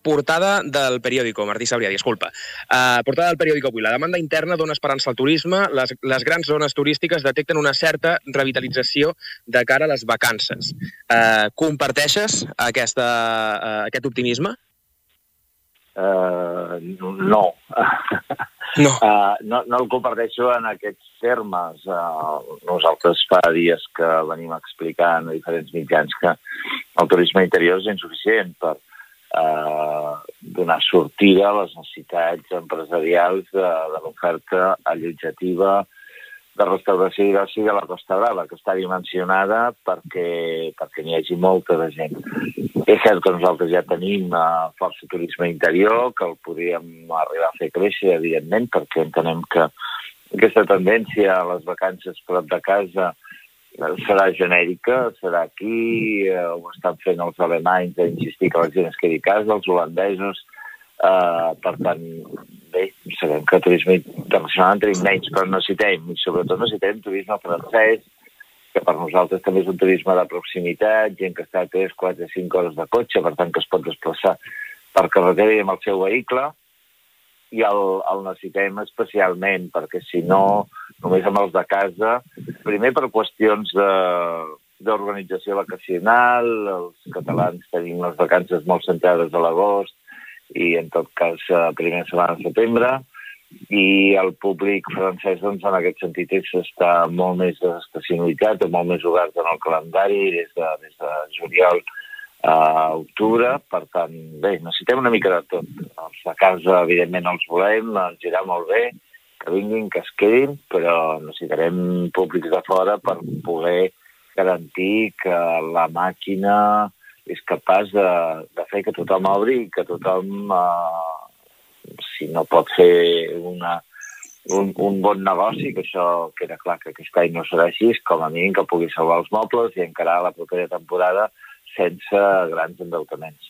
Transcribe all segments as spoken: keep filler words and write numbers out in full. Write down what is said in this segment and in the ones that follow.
portada del periòdico, Martí Sabrià, disculpa. Uh, portada del periòdico avui. La demanda interna dona esperança al turisme. Les, les grans zones turístiques detecten una certa revitalització de cara a les vacances. Uh, comparteixes aquesta, uh, aquest optimisme? Uh, no. No. Uh, no. No el comparteixo en aquests termes. Uh, nosaltres fa dies que venim explicant a diferents mitjans que el turisme interior és insuficient per uh, donar sortida a les necessitats empresarials de, de l'oferta allotjativa de restauració i d'oci de la Costa Brava, que està dimensionada perquè, perquè n'hi hagi molta de gent. És cert que nosaltres ja tenim uh, força turisme interior, que el podríem arribar a fer créixer, evidentment, perquè entenem que aquesta tendència a les vacances prop de casa serà genèrica, serà aquí, uh, ho estan fent els alemanys d'insistir que la gent es quedi a casa, els holandesos. Uh, per tant, bé, sabem que turisme internacional en tenim menys, però necessitem, i sobretot necessitem turisme francès, que per nosaltres també és un turisme de proximitat, gent que està a tres, quatre, cinc hores de cotxe, per tant que es pot desplaçar per carretera i amb el seu vehicle, i el, el necessitem especialment, perquè si no, només amb els de casa, primer per qüestions de d'organització vacacional, els catalans tenim les vacances molt centrades a l'agost, i en tot cas a primera setmana de setembre, i el públic francès doncs, en aquest sentit està molt més estacionalitzat, molt més obert en el calendari des de, des de juliol a octubre. Per tant, bé, necessitem una mica de tot. Els de casa, evidentment, els volem, ens irà molt bé, que vinguin, que es quedin, però necessitarem públics de fora per poder garantir que la màquina és capaç de, de fer que tothom obri i que tothom, eh, si no pot fer una, un, un bon negoci, que això queda clar que aquest any no serà així, com a mínim que pugui salvar els mobles i encarar la propera temporada sense grans endeutaments.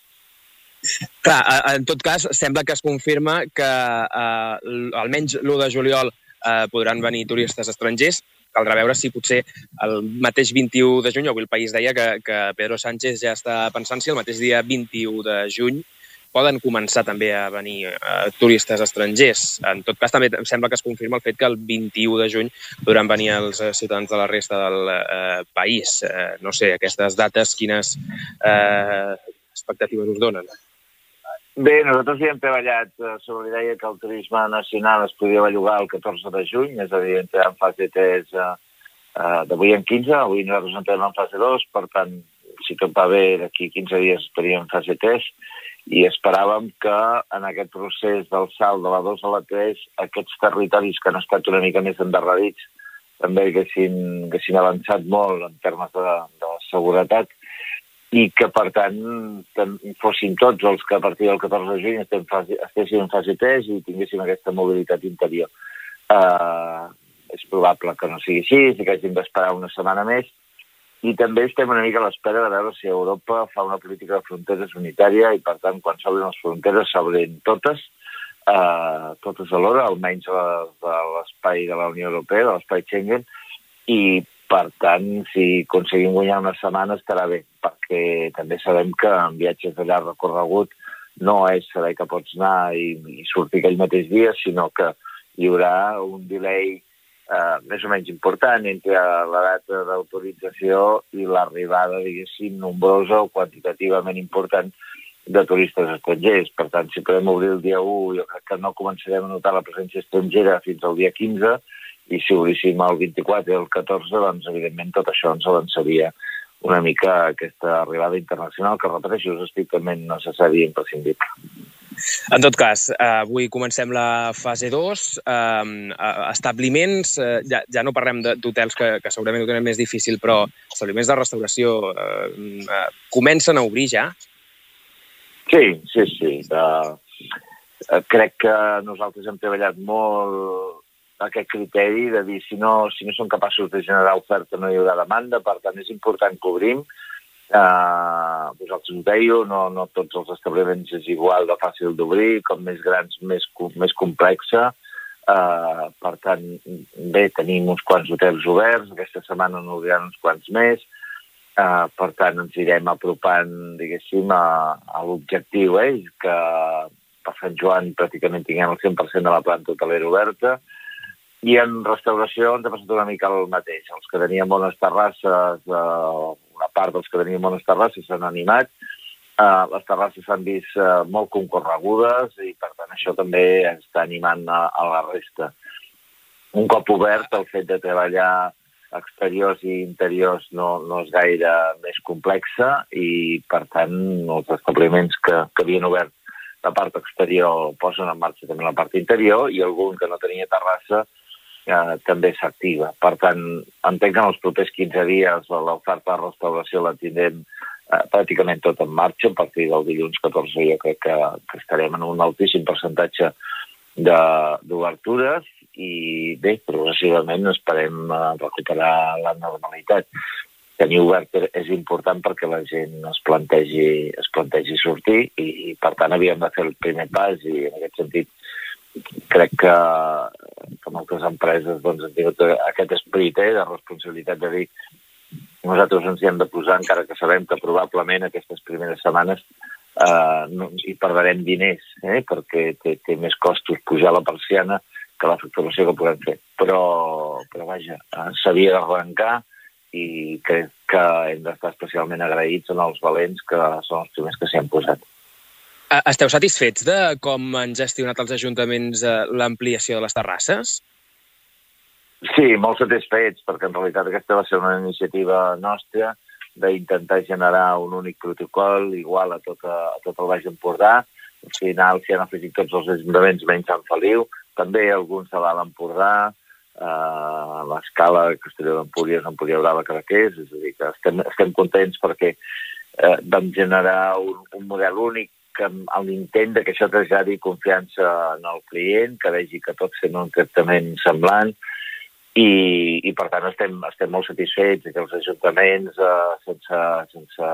Clar, en tot cas, sembla que es confirma que eh, almenys l'u de juliol eh, podran venir turistes estrangers. Caldrà veure si potser el mateix vint-i-u de juny, avui El País deia que, que Pedro Sánchez ja està pensant si el mateix dia vint-i-u de juny poden començar també a venir eh, turistes estrangers. En tot cas, també em sembla que es confirma el fet que el vint-i-u de juny podran venir els ciutadans de la resta del eh, país. Eh, no sé, aquestes dates, quines eh, expectatives us donen? Bé, nosaltres hi hem treballat sobre la idea que el turisme nacional es podia bellugar el catorze de juny, és a dir, entrem en fase tres uh, uh, d'avui en quinze, avui nosaltres entrem en fase dos, per tant, si tot va bé, d'aquí quinze dies estaríem en fase tres, i esperàvem que en aquest procés del salt de la dos a la tres, aquests territoris que han estat una mica més endarrerits també haguessin, haguessin avançat molt en termes de, de seguretat, i que, per tant, fossin tots els que a partir del catorze de juny estiguessin en fase tres i tinguéssim aquesta mobilitat interior. Uh, és probable que no sigui així, que hàgim d'esperar una setmana més, i també estem una mica a l'espera de veure si Europa fa una política de fronteres unitària i, per tant, quan s'obrin les fronteres, s'obrin totes, uh, totes alhora, almenys de l'espai de la Unió Europea, de l'espai Schengen, i per tant, si aconseguim guanyar una setmana estarà bé, perquè també sabem que en viatges de llarg recorregut no és saber que pots anar i, i sortir aquell mateix dia, sinó que hi haurà un delay eh, més o menys important entre la data d'autorització i l'arribada, diguéssim, nombrosa o quantitativament important de turistes estrangers. Per tant, si podem obrir el dia u, jo crec que no començarem a notar la presència estrangera fins al dia quinze, i si obríssim el vint-i-quatre i el catorze, doncs, evidentment, tot això ens avançaria una mica a aquesta arribada internacional, que, repeteixo, és estrictament necessari i imprescindible. En tot cas, avui comencem la fase dos. Eh, establiments, eh, ja, ja no parlem d'hotels que, que segurament ho tenen més difícil, però establiments de restauració eh, eh, comencen a obrir ja? Sí, sí, sí. Uh, crec que nosaltres hem treballat molt aquest criteri de dir si no, si no som capaços de generar oferta no hi haurà demanda, per tant és important que obrim. Uh, vosaltres ho dèieu, no, no tots els establiments és igual de fàcil d'obrir, com més grans, més, més complexa. Uh, per tant, bé, tenim uns quants hotels oberts, aquesta setmana n'obriran uns quants més, Uh, per tant, ens irem apropant, diguéssim, a, a l'objectiu, eh? Que per Sant Joan pràcticament tinguem el cent per cent de la planta hotelera oberta. I en restauració ens ha passat una mica el mateix. Els que tenien bones terrasses, uh, una part dels que tenien bones terrasses s'han animat. Uh, les terrasses s'han vist uh, molt concorregudes i, per tant, això també està animant a, a la resta. Un cop obert, el fet de treballar exteriors i interiors no, no és gaire més complexa i, per tant, els establiments que, que havien obert la part exterior posen en marxa també la part interior i algun que no tenia terrassa eh, també s'activa. Per tant, entenc que en els propers quinze dies l'oferta de restauració la tindrem eh, pràcticament tot en marxa. A partir del dilluns catorze jo crec que, que estarem en un altíssim percentatge d'obertures i bé, progressivament esperem recuperar la normalitat. Tenir obert és important perquè la gent es plantegi, es plantegi sortir i, i per tant havíem de fer el primer pas i en aquest sentit crec que, que moltes empreses doncs, han tingut aquest esperit eh, de responsabilitat de dir nosaltres ens hi hem de posar encara que sabem que probablement aquestes primeres setmanes Uh, no, hi perdrem diners, eh, perquè té, té més costos pujar la persiana que la facturació que podem fer. Però, però vaja, uh, s'havia d'arrencar i crec que hem d'estar especialment agraïts en els valents que són els primers que s'hi han posat. Esteu satisfets de com han gestionat els ajuntaments l'ampliació de les terrasses? Sí, molt satisfets, perquè en realitat aquesta va ser una iniciativa nostra d'intentar generar un únic protocol igual a tot, a, a tot el Baix Empordà. Al final s'hi han afegit tots els ajuntaments menys Sant Feliu, també alguns de l'Alt Empordà, eh, l'escala Castelló d'Empúries, Empúries Brava, Cadaqués, és a dir, que estem, estem contents perquè eh, vam generar un, un model únic que, amb l'intent que això traslladi confiança en el client, que vegi que tots tenen un tractament semblant, I, i per tant estem, estem molt satisfets que els ajuntaments eh, sense, sense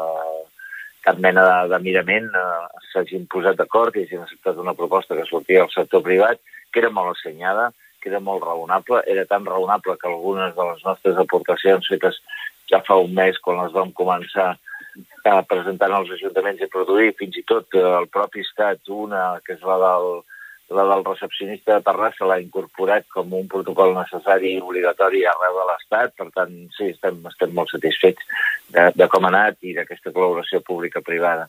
cap mena de, de mirament eh, s'hagin posat d'acord i hagin acceptat una proposta que sortia del sector privat, que era molt assenyada, que era molt raonable, era tan raonable que algunes de les nostres aportacions fetes ja fa un mes quan les vam començar a presentar als ajuntaments i produir, fins i tot eh, el propi estat, una que és la del la del recepcionista de Terrassa l'ha incorporat com un protocol necessari i obligatori arreu de l'Estat. Per tant, sí, estem, estem molt satisfets de, de com ha anat i d'aquesta col·laboració pública-privada.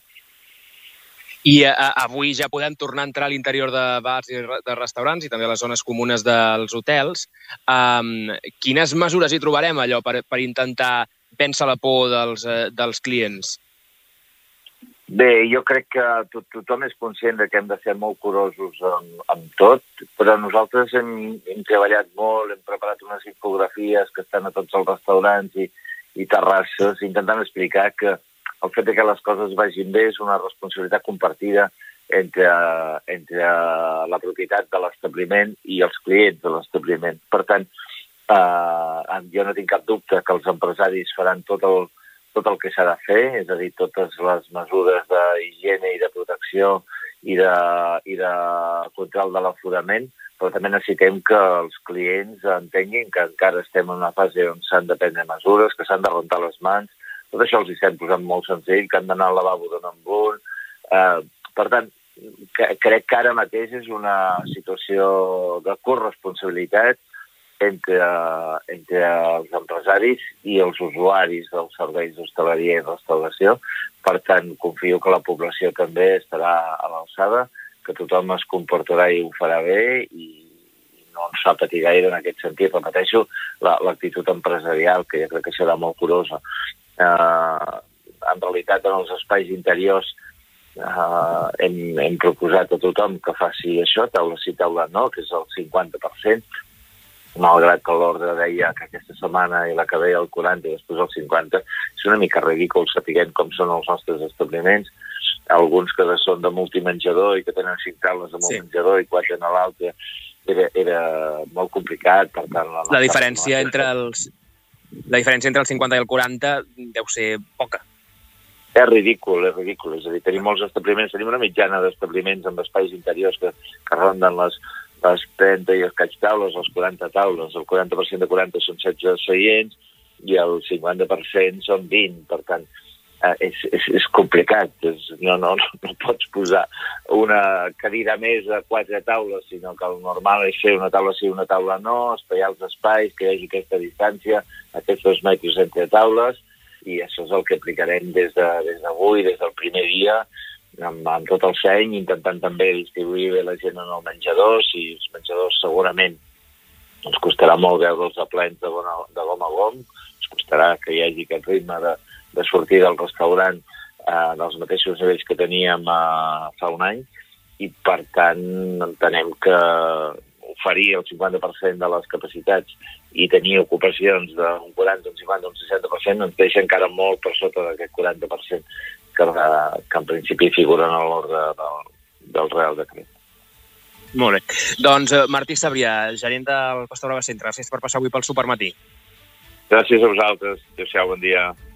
I a, avui ja podem tornar a entrar a l'interior de bars i de restaurants i també a les zones comunes dels hotels. Um, quines mesures hi trobarem, allò, per, per intentar vèncer la por dels, dels clients? Bé, jo crec que tot, tothom és conscient de que hem de ser molt curosos amb, amb tot, però nosaltres hem, hem treballat molt, hem preparat unes infografies que estan a tots els restaurants i, i terrasses, intentant explicar que el fet que les coses vagin bé és una responsabilitat compartida entre, entre la propietat de l'establiment i els clients de l'establiment. Per tant, eh, jo no tinc cap dubte que els empresaris faran tot el tot el que s'ha de fer, és a dir, totes les mesures d'higiene i de protecció i de, i de control de l'aforament, però també necessitem que els clients entenguin que encara estem en una fase on s'han de prendre mesures, que s'han de rentar les mans, tot això els hi estem posant molt senzill, que han d'anar al lavabo d'un en un. Eh, per tant, que, crec que ara mateix és una situació de corresponsabilitat entre, entre els empresaris i els usuaris dels serveis d'hostaleria i restauració. Per tant, confio que la població també estarà a l'alçada, que tothom es comportarà i ho farà bé i no ens fa patir gaire en aquest sentit. Repeteixo, l'actitud empresarial, que jo crec que serà molt curosa. Eh, en realitat, en els espais interiors eh, hem, hem proposat a tothom que faci això, taula sí, taula no, que és el cinquanta per cent, malgrat que l'ordre deia que aquesta setmana i la que veia el quaranta i després el cinquanta, és una mica ridícul sapiguent com són els nostres establiments. Alguns que són de multimenjador i que tenen cinc taules de multimenjador sí. I quatre a l'altre, era, era molt complicat. Per tant, la, la, diferència entre els, la diferència entre el cinquanta i el quaranta deu ser poca. És ridícul, és ridícul. És a dir, tenim molts establiments, tenim una mitjana d'establiments amb espais interiors que, que ronden les les trenta i escaig taules, les quaranta taules. El quaranta per cent de quaranta són setze seients i el cinquanta per cent són vint. Per tant, eh, és, és, és complicat. És, no, no, no, no pots posar una cadira més a quatre taules, sinó que el normal és fer una taula sí, una taula no, espaiar els espais, que hi hagi aquesta distància, aquests dos metres entre taules, i això és el que aplicarem des de, des d'avui, des del primer dia, amb, amb tot el seny, intentant també distribuir bé la gent en el menjador, si els menjadors segurament ens costarà molt veure'ls a plens de, bona, de gom a gom, ens costarà que hi hagi aquest ritme de, de sortir del restaurant eh, dels mateixos nivells que teníem eh, fa un any, i per tant entenem que oferir el cinquanta per cent de les capacitats i tenir ocupacions d'un quaranta, un cinquanta, un seixanta per cent ens deixa encara molt per sota d'aquest quaranta per cent que, que en principi figura en l'ordre del, del Real Decret. Molt bé. Doncs Martí Sabrià, gerent del Costa Brava Centre, gràcies per passar avui pel Supermatí. Gràcies a vosaltres. Adéu-siau, bon dia.